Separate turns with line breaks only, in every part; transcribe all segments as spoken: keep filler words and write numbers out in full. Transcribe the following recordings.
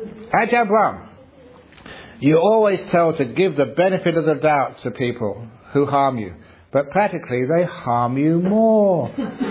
Ajahn Brahm, you always tell to give the benefit of the doubt to people who harm you, but practically they harm you more.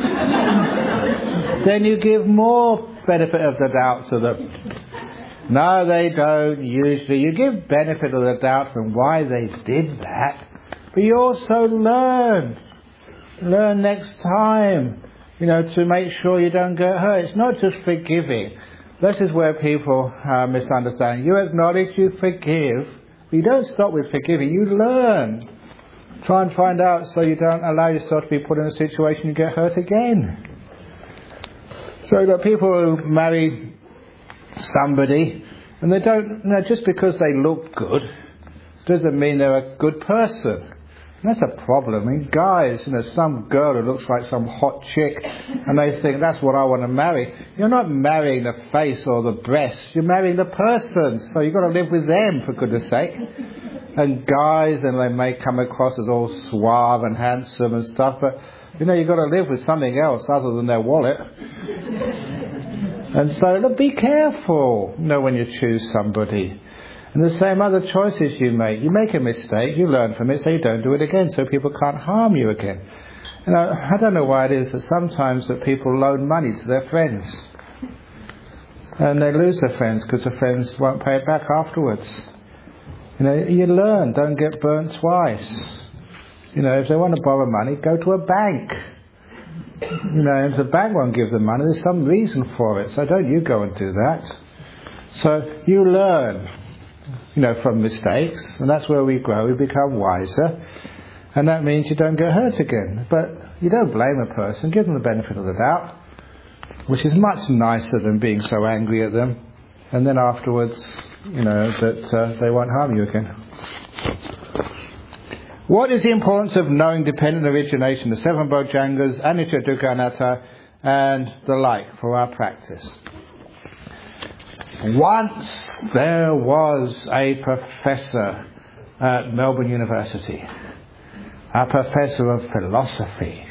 Then you give more benefit of the doubt to them. No, they don't usually. You give benefit of the doubt from why they did that, but you also learn. Learn next time, you know, to make sure you don't get hurt. It's not just forgiving. This is where people uh, misunderstand. You acknowledge, you forgive, but you don't stop with forgiving. You learn. Try and find out so you don't allow yourself to be put in a situation you get hurt again. So you've got people who marry somebody and they don't, you know, just because they look good doesn't mean they're a good person. And that's a problem. I mean, guys, you know, some girl who looks like some hot chick and they think that's what I want to marry. You're not marrying the face or the breast. You're marrying the person. So you've got to live with them, for goodness sake. And guys, and they may come across as all suave and handsome and stuff, but, you know, you've got to live with something else other than their wallet. And so, look, be careful, you know, when you choose somebody. And the same other choices you make. You make a mistake, you learn from it, so you don't do it again, so people can't harm you again. You know, I don't know why it is that sometimes that people loan money to their friends. And they lose their friends because the friends won't pay it back afterwards. You know, you learn, don't get burnt twice. You know, if they want to borrow money, go to a bank. You know, if the bank won't give them money, there's some reason for it, so don't you go and do that. So you learn, you know, from mistakes, and that's where we grow, we become wiser, and that means you don't get hurt again. But you don't blame a person, give them the benefit of the doubt, which is much nicer than being so angry at them, and then afterwards, you know, that uh, they won't harm you again. What is the importance of knowing dependent origination, the seven Bojjhangas, Anicca, Dukkha, Anatta, and the like for our practice? Once there was a professor at Melbourne University, a professor of philosophy,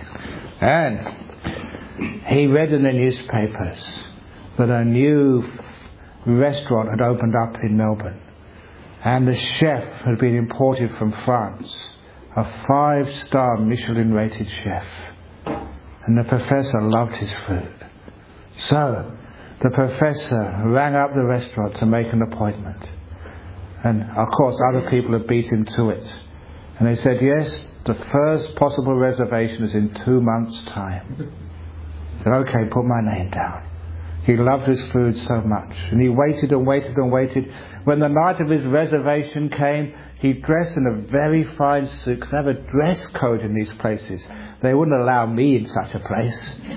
and he read in the newspapers that a new restaurant had opened up in Melbourne, and the chef had been imported from France, a five-star Michelin-rated chef, and the professor loved his food. So the professor rang up the restaurant to make an appointment, and of course other people had beat him to it, and they said, yes, the first possible reservation is in two months' time. He said, okay, put my name down. He loved his food so much, and he waited and waited and waited. When the night of his reservation came, he dressed in a very fine suit, because they have a dress code in these places. They wouldn't allow me in such a place.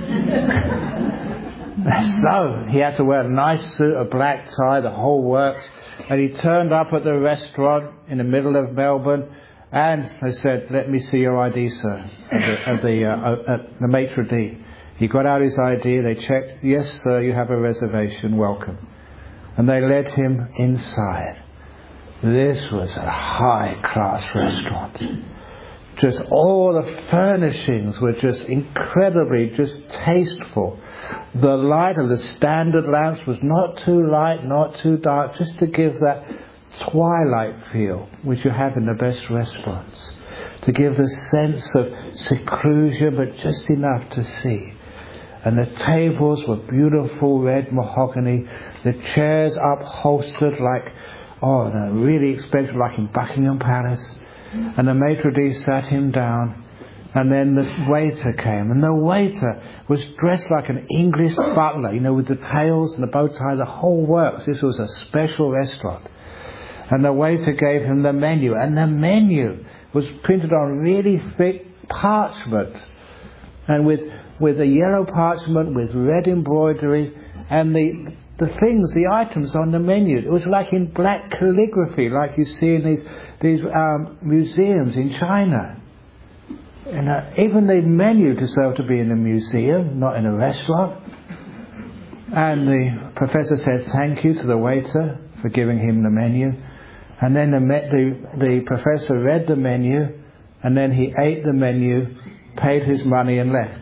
So he had to wear a nice suit, a black tie, the whole works, and he turned up at the restaurant in the middle of Melbourne, and they said, let me see your I D, sir, at the, at the, uh, at the maitre d'. He got out his I D, they checked, yes sir, you have a reservation, welcome. And they led him inside. This was a high-class restaurant. Just all the furnishings were just incredibly just tasteful. The light of the standard lamps was not too light, not too dark, just to give that twilight feel which you have in the best restaurants. To give the sense of seclusion, but just enough to see. And the tables were beautiful red mahogany. The chairs upholstered like, oh no, really expensive, like in Buckingham Palace. And the maitre d' sat him down. And then the waiter came. And the waiter was dressed like an English butler, you know, with the tails and the bow tie, the whole works. This was a special restaurant. And the waiter gave him the menu. And the menu was printed on really thick parchment. And with with a yellow parchment with red embroidery, and the the things, the items on the menu, it was like in black calligraphy, like you see in these these um, museums in China. And uh, even the menu deserved to be in a museum, not in a restaurant. And the professor said thank you to the waiter for giving him the menu. And then the the, the professor read the menu, and then he ate the menu, paid his money, and left.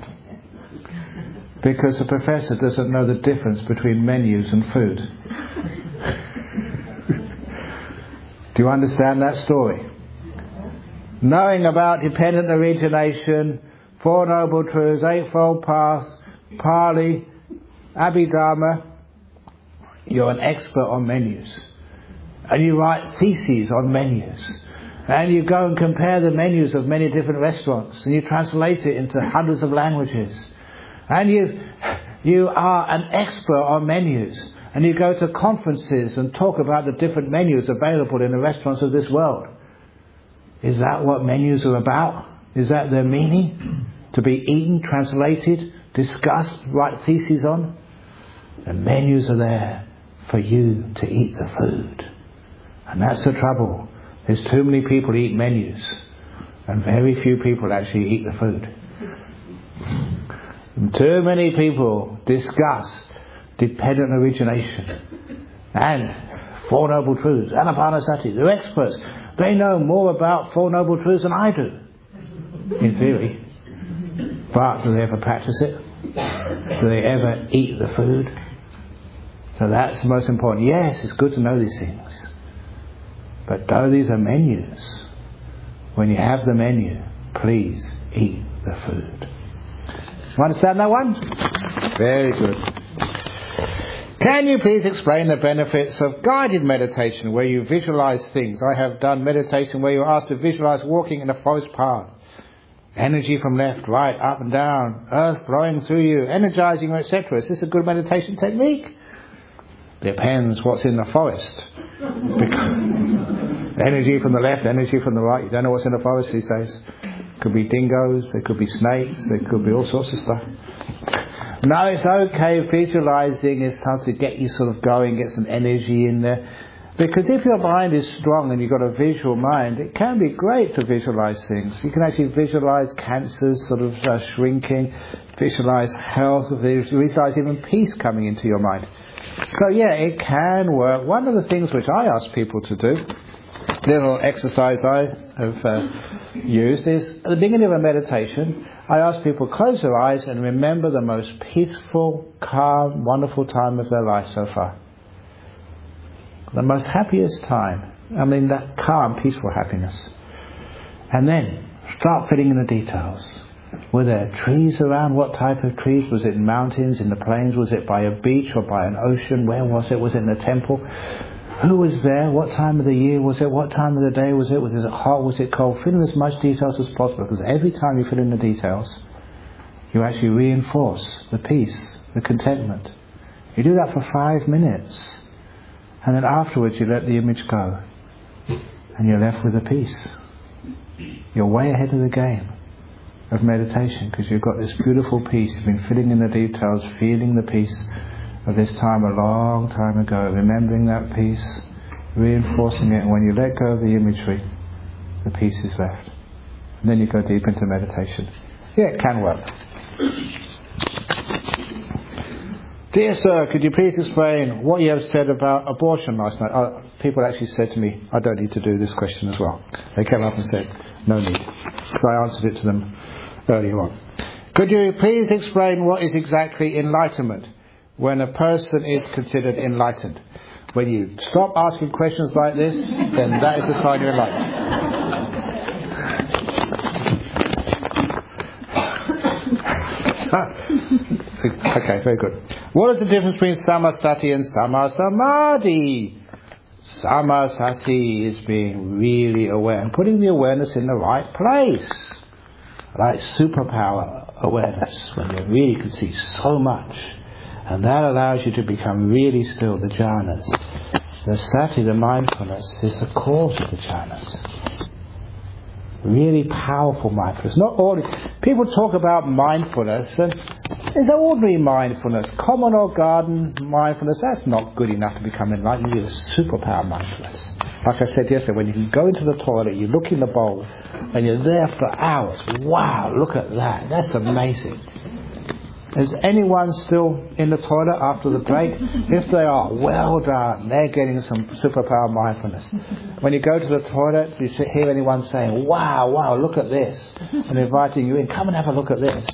Because the professor doesn't know the difference between menus and food. Do you understand that story? Knowing about dependent origination, Four Noble Truths, Eightfold Path, Pali, Abhidharma, you're an expert on menus. And you write theses on menus. And you go and compare the menus of many different restaurants, and you translate it into hundreds of languages. And you, you are an expert on menus. And you go to conferences and talk about the different menus available in the restaurants of this world. Is that what menus are about? Is that their meaning? To be eaten, translated, discussed, write theses on? The menus are there for you to eat the food. And that's the trouble. There's too many people who eat menus, and very few people actually eat the food. And too many people discuss dependent origination and Four Noble Truths, Anapanasati. They're experts. They know more about Four Noble Truths than I do, in theory. But do they ever practice it? Do they ever eat the food? So that's the most important. Yes, it's good to know these things. But though these are menus, when you have the menu, please eat the food. You understand that one? Very good. Can you please explain the benefits of guided meditation where you visualize things? I have done meditation where you're asked to visualize walking in a forest path. Energy from left, right, up and down, earth flowing through you, energizing you, et cetera. Is this a good meditation technique? Depends what's in the forest. Energy from the left, energy from the right. You don't know what's in the forest these days. Could be dingoes, there could be snakes, there could be all sorts of stuff. No, it's okay. Visualizing is how to get you sort of going, get some energy in there. Because if your mind is strong and you've got a visual mind, it can be great to visualize things. You can actually visualize cancers sort of uh, shrinking, visualize health, visualize even peace coming into your mind. So yeah, it can work. One of the things which I ask people to do, little exercise I have uh, used, is at the beginning of a meditation, I ask people close their eyes and remember the most peaceful, calm, wonderful time of their life so far. The most happiest time. I mean that calm, peaceful happiness. And then start filling in the details. Were there trees around? What type of trees? Was it in mountains, in the plains? Was it by a beach or by an ocean? Where was it? Was it in a temple? Who was there? What time of the year was it? What time of the day was it? Was it hot? Was it cold? Fill in as much details as possible, because every time you fill in the details, you actually reinforce the peace, the contentment. You do that for five minutes, and then afterwards you let the image go, and you're left with a peace. You're way ahead of the game of meditation, because you've got this beautiful peace. You've been filling in the details, feeling the peace of this time a long time ago, remembering that peace, reinforcing it, and when you let go of the imagery, the peace is left. And then you go deep into meditation. Yeah, it can work. Dear sir, could you please explain what you have said about abortion last night? Uh, people actually said to me, I don't need to do this question as well. They came up and said, no need. So I answered it to them earlier on. Could you please explain what is exactly enlightenment? When a person is considered enlightened. When you stop asking questions like this, then that is a sign you're enlightened. Okay, very good. What is the difference between samasati and samasamadhi? Samasati is being really aware and putting the awareness in the right place. Like superpower awareness, when you really can see so much. And that allows you to become really still, the jhanas. The sati, the mindfulness, is the cause of the jhanas. Really powerful mindfulness. Not all people talk about mindfulness, and it's ordinary mindfulness, common or garden mindfulness. That's not good enough to become enlightened. You need a superpower mindfulness. Like I said yesterday, when you can go into the toilet, you look in the bowl, and you're there for hours. Wow, look at that. That's amazing. Is anyone still in the toilet after the break? If they are, well done. They're getting some superpower mindfulness. When you go to the toilet, you hear anyone saying, wow, wow, look at this, and inviting you in, come and have a look at this.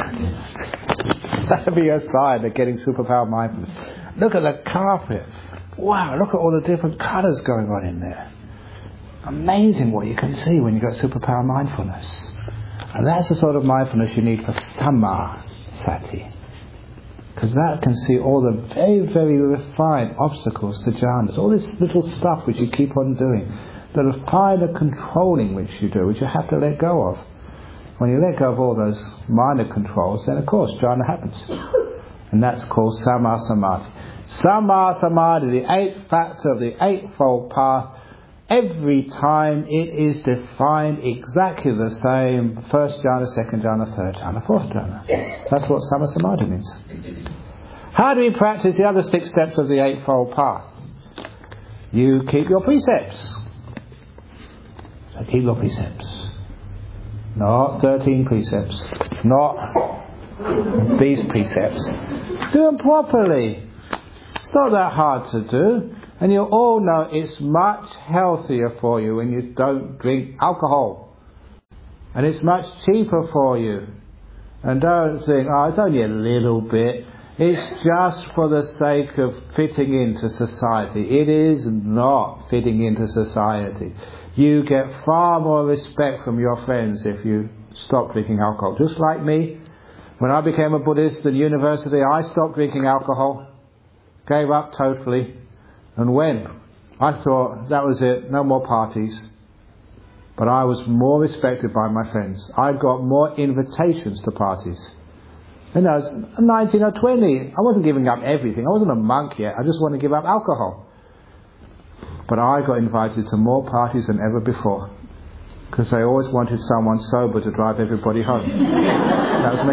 That would be a sign they're getting superpower mindfulness. Look at the carpet. wow, look at all the different colours going on in there. Amazing what you can see when you've got superpower mindfulness. And that's the sort of mindfulness you need for Samadhi. Because that can see all the very, very refined obstacles to jhanas. All this little stuff which you keep on doing. The finer controlling which you do, which you have to let go of. When you let go of all those minor controls, then of course jhana happens. And that's called Samma Samadhi. Samma Samadhi, the eighth factor of the Eightfold Path, every time it is defined exactly the same. First jhana, second jhana, third jhana, fourth jhana. That's what Samma Samadhi means. How do we practice the other six steps of the Eightfold Path? You keep your precepts. So keep your precepts. Not thirteen precepts. Not these precepts. Do them properly. It's not that hard to do. And you all know it's much healthier for you when you don't drink alcohol. And it's much cheaper for you. And don't think, oh, it's only a little bit. It's just for the sake of fitting into society. It is not fitting into society. You get far more respect from your friends if you stop drinking alcohol. Just like me, when I became a Buddhist in university, I stopped drinking alcohol, gave up totally, and went. I thought that was it, no more parties. But I was more respected by my friends. I got more invitations to parties. And I was nineteen or twenty. I wasn't giving up everything. I wasn't a monk yet. I just wanted to give up alcohol. But I got invited to more parties than ever before. Because they always wanted someone sober to drive everybody home. That was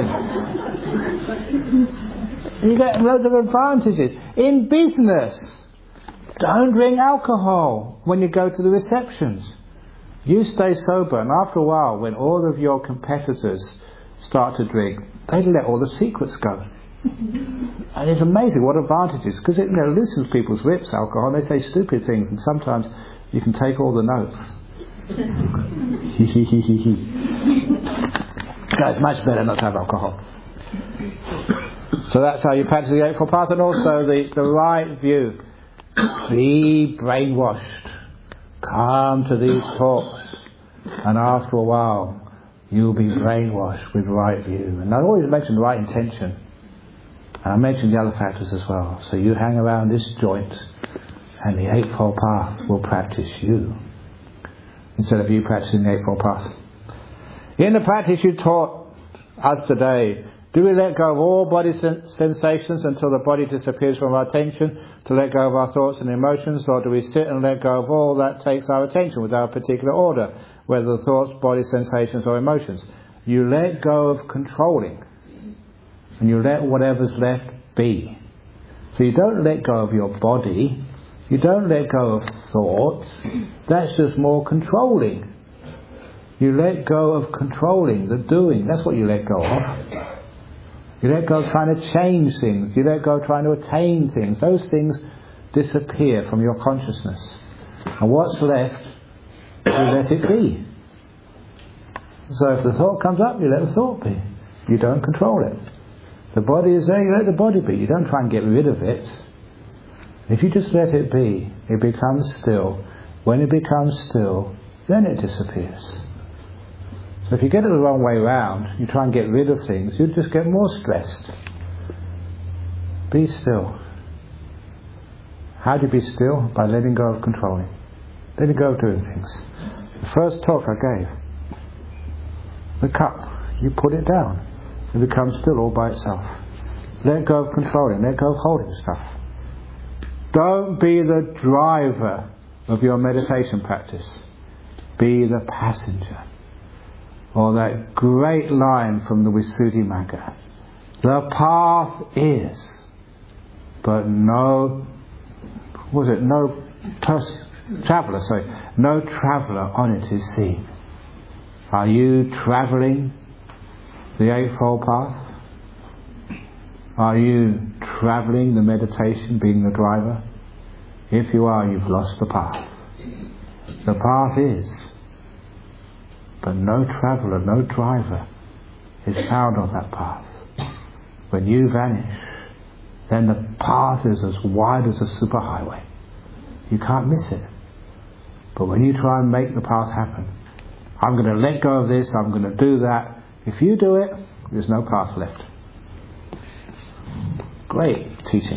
me. You get loads of advantages. In business, don't drink alcohol when you go to the receptions. You stay sober, and after a while, when all of your competitors start to drink, they let all the secrets go. And it's amazing what advantages, because it, you know, loosens people's lips, alcohol, and they say stupid things, and sometimes you can take all the notes. So it's much better not to have alcohol. So that's how you practice the Eightfold Path, and also the, the right view. Be brainwashed. Come to these talks, and after a while you'll be brainwashed with right view. And I always mention right intention. And I mentioned the other factors as well. So you hang around this joint, and the Eightfold Path will practice you, instead of you practicing the Eightfold Path. In the practice you taught us today, do we let go of all body sen- sensations until the body disappears from our attention, to let go of our thoughts and emotions, or do we sit and let go of all that takes our attention without a particular order, whether the thoughts, body sensations or emotions? You let go of controlling, and you let whatever's left be. So you don't let go of your body, you don't let go of thoughts, that's just more controlling. You let go of controlling, the doing, that's what you let go of. You let go of trying to change things, you let go of trying to attain things. Those things disappear from your consciousness. And what's left, you let it be. So if the thought comes up, you let the thought be. You don't control it. The body is there, you let the body be. You don't try and get rid of it. If you just let it be, it becomes still. When it becomes still, then it disappears. So if you get it the wrong way round, you try and get rid of things, you just get more stressed. Be still. How do you be still? By letting go of controlling. Letting go of doing things. The first talk I gave, the cup, you put it down. It becomes still all by itself. Let go of controlling, let go of holding stuff. Don't be the driver of your meditation practice. Be the passenger. Or that great line from the Visuddhimagga. The path is, but no, what was it, no pers- traveller, sorry, no traveller on it is seen. Are you travelling the Eightfold Path? Are you travelling the meditation, being the driver? If you are, you've lost the path. The path is, but no traveller, no driver is found on that path. When you vanish, then the path is as wide as a superhighway. You can't miss it. But when you try and make the path happen, I'm going to let go of this, I'm going to do that. If you do it, there's no path left. Great teaching.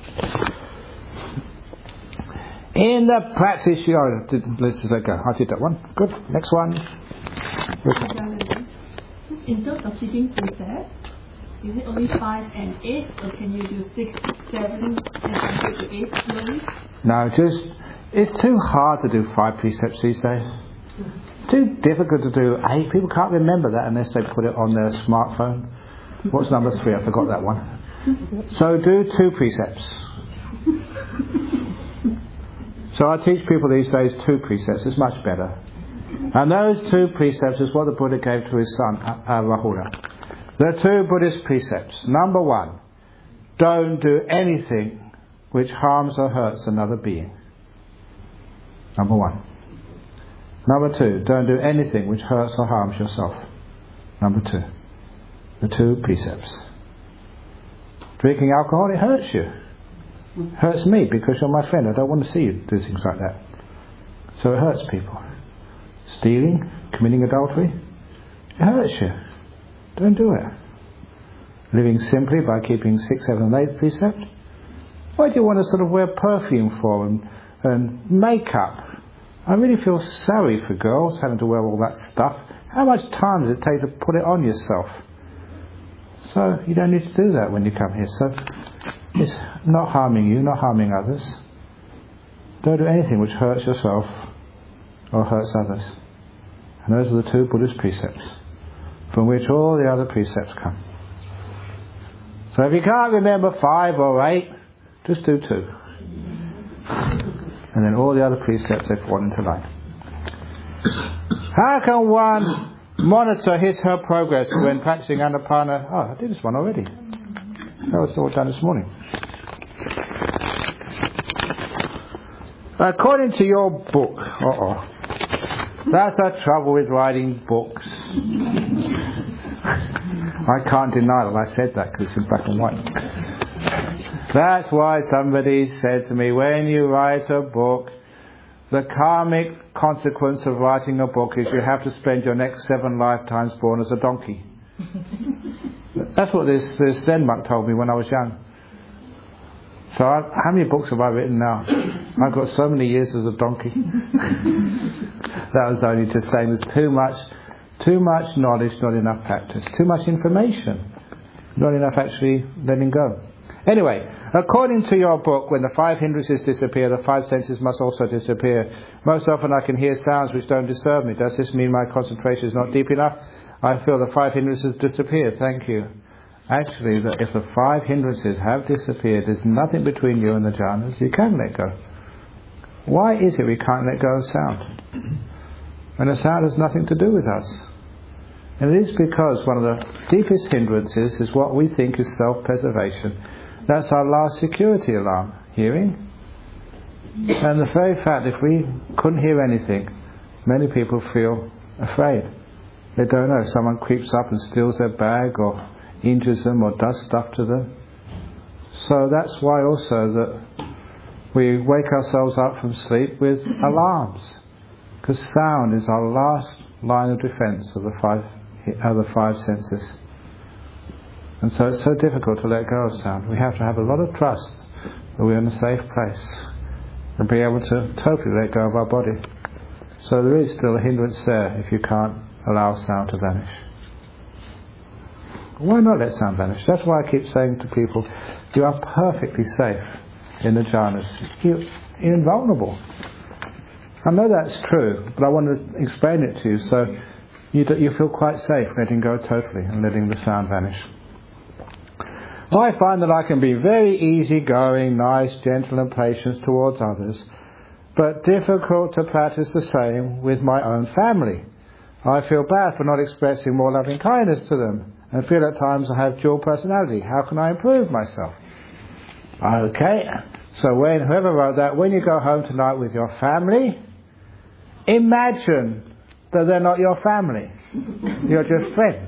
In the practice, you oh, did, let's just let go. I did that one. Good. Next one.
In terms of teaching precepts, is it only five and eight, or can you do six, seven, and go to eight slowly?
No, just it's too hard to do five precepts these days. Too difficult to do eight. People can't remember that unless they put it on their smartphone. What's number three? I forgot that one. So do two precepts. So I teach people these days two precepts. It's much better. And those two precepts is what the Buddha gave to his son, uh, Rahula. The two Buddhist precepts. Number one, don't do anything which harms or hurts another being. Number one. Number two, don't do anything which hurts or harms yourself. Number two. The two precepts. Drinking alcohol, it hurts you. It hurts me because you're my friend. I don't want to see you do things like that. So it hurts people. Stealing, committing adultery, it hurts you. Don't do it. Living simply by keeping six, seven, and eight precept. Why do you want to sort of wear perfume for and, and makeup? I really feel sorry for girls having to wear all that stuff. How much time does it take to put it on yourself? So you don't need to do that when you come here. So it's not harming you, not harming others. Don't do anything which hurts yourself or hurts others. And those are the two Buddhist precepts from which all the other precepts come. So if you can't remember five or eight, just do two. And then all the other precepts they fall into line. How can one monitor his her progress when practicing Anapana? Oh, I did this one already. That was all done this morning. According to your book, uh-oh, that's the trouble with writing books. I can't deny that I said that because it's in black and white. That's why somebody said to me, when you write a book, the karmic consequence of writing a book is you have to spend your next seven lifetimes born as a donkey. That's what this, this Zen monk told me when I was young. So I, how many books have I written now? I've got so many years as a donkey. That was only to say there's too much, too much knowledge, not enough practice. Too much information, not enough actually letting go. Anyway, according to your book, when the five hindrances disappear, the five senses must also disappear. Most often I can hear sounds which don't disturb me. Does this mean my concentration is not deep enough? I feel the five hindrances disappear. Thank you. Actually, that if the five hindrances have disappeared, there's nothing between you and the jhanas. You can let go. Why is it we can't let go of sound? And the sound has nothing to do with us. And it is because one of the deepest hindrances is what we think is self-preservation. That's our last security alarm, hearing. And the very fact, if we couldn't hear anything, many people feel afraid. They don't know. Someone creeps up and steals their bag or injures them or does stuff to them. So that's why also that we wake ourselves up from sleep with alarms. Because sound is our last line of defence of the five other five senses. And so it's so difficult to let go of sound. We have to have a lot of trust that we're in a safe place and be able to totally let go of our body. So there is still a hindrance there if you can't allow sound to vanish. Why not let sound vanish? That's why I keep saying to people, you are perfectly safe in the jhanas. You, you're invulnerable. I know that's true, but I want to explain it to you so you, do, you feel quite safe letting go totally and letting the sound vanish. I find that I can be very easygoing, nice, gentle and patient towards others, but difficult to practice the same with my own family. I feel bad for not expressing more loving kindness to them and feel at times I have dual personality. How can I improve myself? Okay, so when whoever wrote that, when you go home tonight with your family, imagine that they're not your family. You're just friends.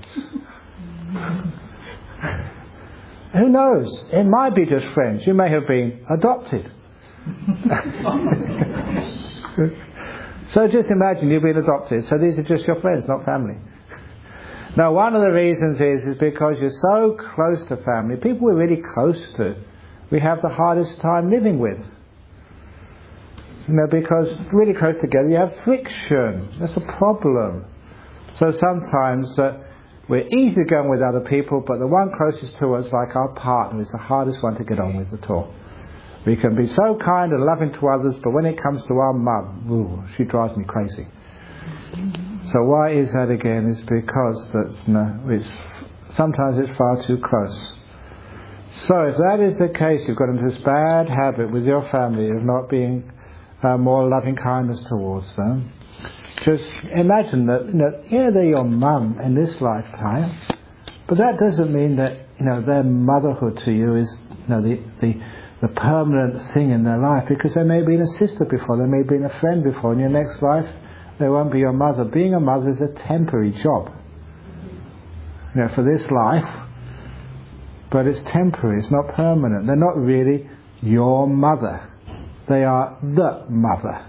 Who knows? It might be just friends. You may have been adopted. So just imagine you've been adopted, so these are just your friends, not family. Now, one of the reasons is, is because you're so close to family, people we're really close to, we have the hardest time living with. You know, because really close together you have friction. That's a problem. So sometimes uh, we're easy going with other people, but the one closest to us, like our partner, is the hardest one to get on with at all. We can be so kind and loving to others, but when it comes to our mum, ooh, she drives me crazy. So why is that again? It's because that's, no, it's, sometimes it's far too close. So if that is the case, you've got into this bad habit with your family of not being uh, more loving kindness towards them. Just imagine that, you know, yeah, they're your mum in this lifetime, but that doesn't mean that, you know, their motherhood to you is, you know, the, the, the permanent thing in their life, because they may have been a sister before, they may have been a friend before. In your next life, they won't be your mother. Being a mother is a temporary job, you know, for this life, but it's temporary, it's not permanent. They're not really your mother. They are the mother.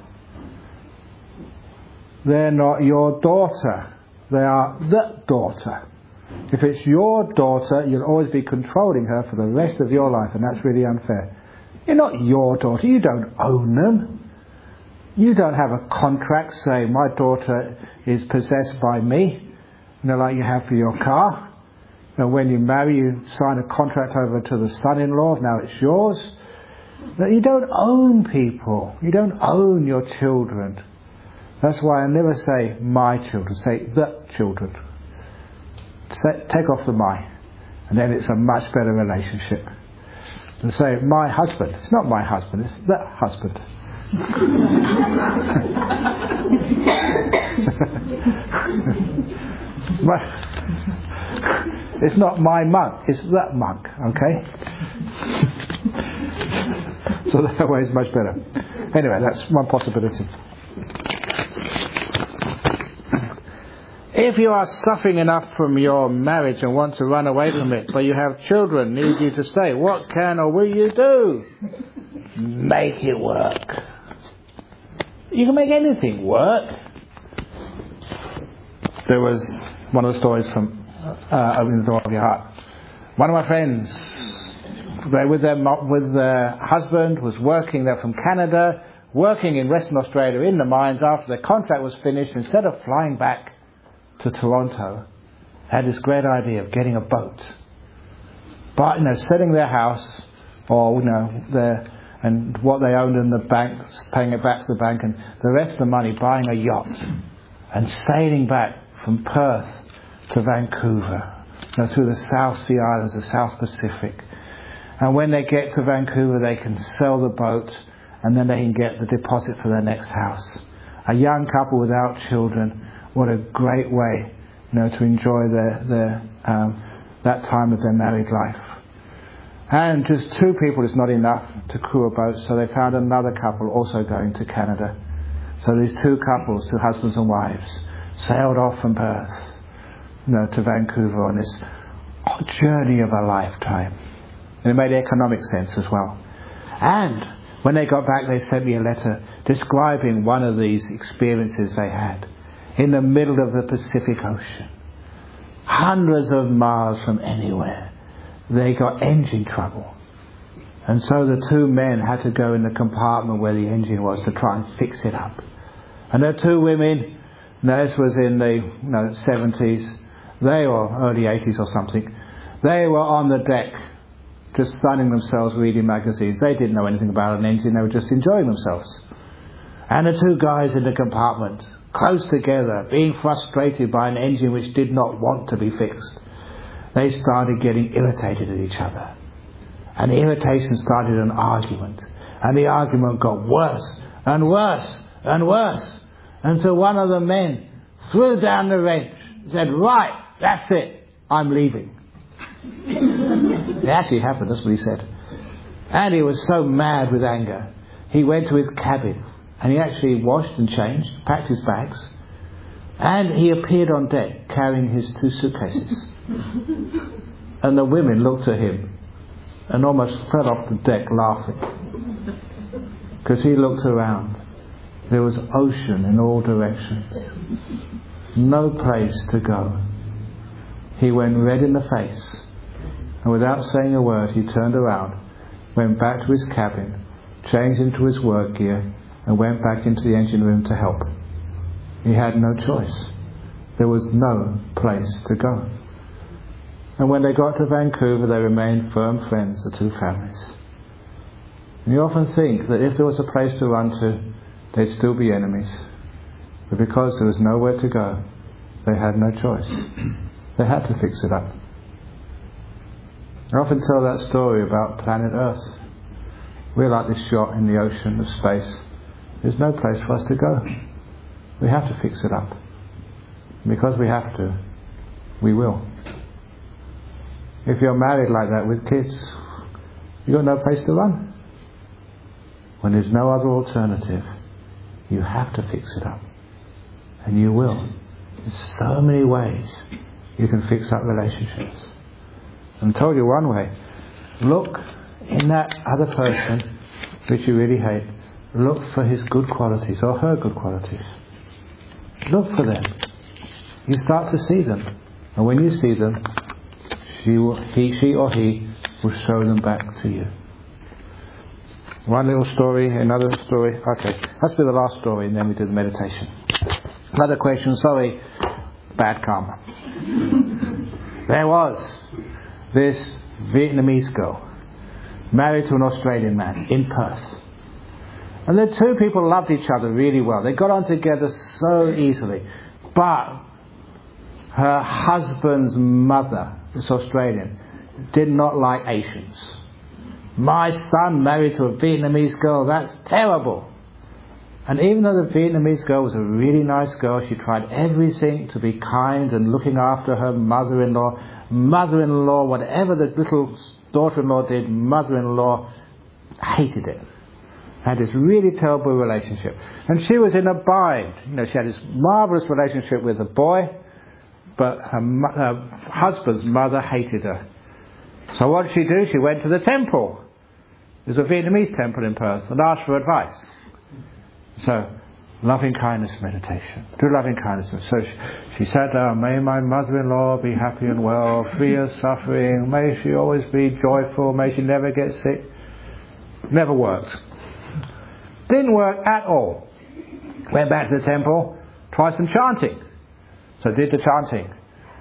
They're not your daughter. They are the daughter. If it's your daughter, you'll always be controlling her for the rest of your life, and that's really unfair. You're not your daughter. You don't own them. You don't have a contract saying my daughter is possessed by me, you know, like you have for your car. And when you marry, you sign a contract over to the son-in-law. Now it's yours. But you don't own people. You don't own your children. That's why I never say my children. Say the children. Say, take off the my, and then it's a much better relationship. And say my husband. It's not my husband. It's the husband. It's not my monk, it's the monk, okay? So that way it's much better. Anyway, that's one possibility. If you are suffering enough from your marriage and want to run away from it, but you have children need you to stay, what can or will you do? Make it work. You can make anything work. There was one of the stories from uh, Opening the Door of Your Heart. One of my friends, they with their with their husband, was working there from Canada, working in Western Australia in the mines. After their contract was finished, instead of flying back to Toronto, had this great idea of getting a boat. But, you know, selling their house, or, you know, their, and what they owned in the bank, paying it back to the bank, and the rest of the money buying a yacht and sailing back from Perth to Vancouver, you know, through the South Sea Islands, the South Pacific. And when they get to Vancouver, they can sell the boat, and then they can get the deposit for their next house. A young couple without children. What a great way, you know, to enjoy their their um, that time of their married life. And just two people is not enough to crew a boat, so they found another couple also going to Canada. So these two couples, two husbands and wives, sailed off from Perth, you know, to Vancouver on this journey of a lifetime. And it made economic sense as well. And when they got back, they sent me a letter describing one of these experiences they had in the middle of the Pacific Ocean, hundreds of miles from anywhere. They got engine trouble, and so the two men had to go in the compartment where the engine was to try and fix it up. And the two women, this was in the you know, seventies, they or early eighties or something, they were on the deck just sunning themselves reading magazines. They didn't know anything about an engine, they were just enjoying themselves. And the two guys in the compartment, close together, being frustrated by an engine which did not want to be fixed, they started getting irritated at each other. And the irritation started an argument. And the argument got worse and worse and worse, until one of the men threw down the wrench and said, "Right, that's it, I'm leaving." It actually happened, that's what he said. And he was so mad with anger, he went to his cabin, and he actually washed and changed, packed his bags, and he appeared on deck carrying his two suitcases. And the women looked at him and almost fell off the deck laughing. Because he looked around. There was ocean in all directions. No place to go. He went red in the face, and without saying a word, he turned around, went back to his cabin, changed into his work gear, and went back into the engine room to help. He had no choice. There was no place to go. And when they got to Vancouver, they remained firm friends, the two families. And you often think that if there was a place to run to, they'd still be enemies. But because there was nowhere to go, they had no choice. They had to fix it up. I often tell that story about planet Earth. We're like this yacht in the ocean of space. There's no place for us to go. We have to fix it up. And because we have to, we will. If you're married like that with kids, you've got no place to run. When there's no other alternative, you have to fix it up. And you will. There's so many ways you can fix up relationships. And I told you one way. Look in that other person which you really hate. Look for his good qualities or her good qualities. Look for them. You start to see them. And when you see them, she, will, he, she or he will show them back to you. One little story, another story. Okay, let's do the last story and then we do the meditation. Another question, sorry, bad karma. There was this Vietnamese girl married to an Australian man in Perth. And the two people loved each other really well. They got on together so easily. But her husband's mother, this Australian, did not like Asians. My son married to a Vietnamese girl, that's terrible. And even though the Vietnamese girl was a really nice girl, she tried everything to be kind and looking after her mother-in-law. Mother-in-law, whatever the little daughter-in-law did, mother-in-law hated it. Had this really terrible relationship. And she was in a bind. You know, she had this marvellous relationship with the boy, but her, mo- her husband's mother hated her. So what did she do? She went to the temple. There's a Vietnamese temple in Perth, and asked for advice. So, loving kindness meditation. Do loving kindness. So she, she sat down, may my mother-in-law be happy and well, free of suffering, may she always be joyful, may she never get sick. Never worked. Didn't work at all. Went back to the temple, tried some chanting. So did the chanting.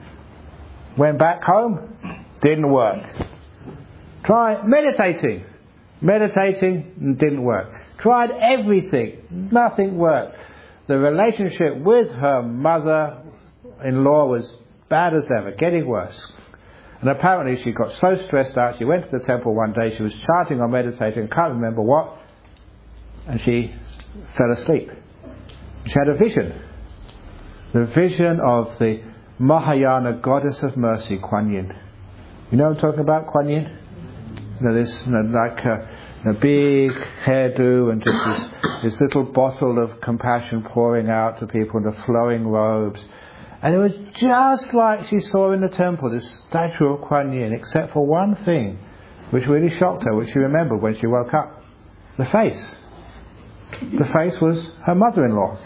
Went back home, didn't work. Tried meditating. Meditating, didn't work. Tried everything, nothing worked. The relationship with her mother-in-law was bad as ever, getting worse. And apparently she got so stressed out, she went to the temple one day, she was chanting or meditating, can't remember what, and she fell asleep. She had a vision. The vision of the Mahayana goddess of mercy, Kuan Yin. You know what I'm talking about, Kuan Yin? You know, this, you know, like a, a big hairdo and just this, this little bottle of compassion pouring out to people in the flowing robes. And it was just like she saw in the temple, this statue of Kuan Yin, except for one thing, which really shocked her, which she remembered when she woke up. The face. The face was her mother-in-law.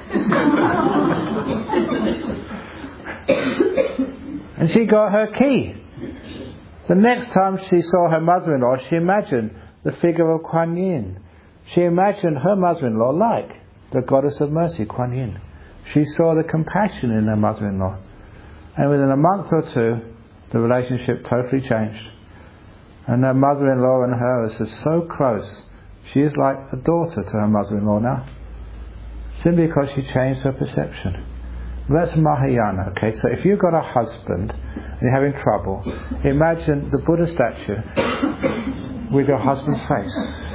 And she got her key. The next time she saw her mother-in-law, she imagined the figure of Kuan Yin. She imagined her mother-in-law like the goddess of mercy, Kuan Yin. She saw the compassion in her mother-in-law. And within a month or two, the relationship totally changed. And her mother-in-law and her are just so close. She is like a daughter to her mother-in-law now. Simply because she changed her perception. That's Mahayana, okay? So if you've got a husband and you're having trouble, imagine the Buddha statue with your husband's face.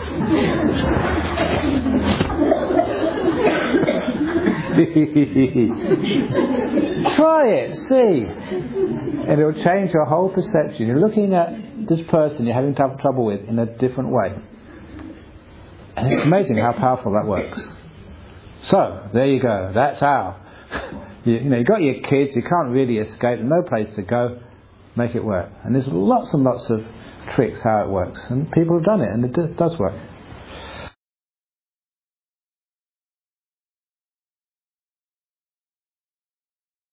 Try it, see. And it'll change your whole perception. You're looking at this person you're having trouble with in a different way. And it's amazing how powerful that works. So, there you go. That's how. You, you know, you've got your kids, you can't really escape, no place to go. Make it work. And there's lots and lots of tricks how it works. And people have done it, and it does work.